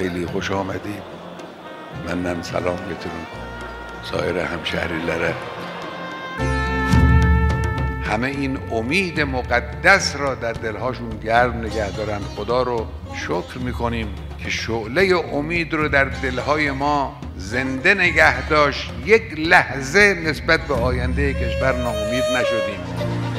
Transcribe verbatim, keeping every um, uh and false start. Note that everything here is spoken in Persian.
خیلی خوش آمدید. منم سلام بتونم سایر همشهریلere. همه این امید مقدس را در دلهاشون گرم نگه دارن. خدا رو شکر میکنیم که شعله امید رو در دلهای ما زنده نگه داشت. یک لحظه نسبت به آینده کشور ناامید نشدیم.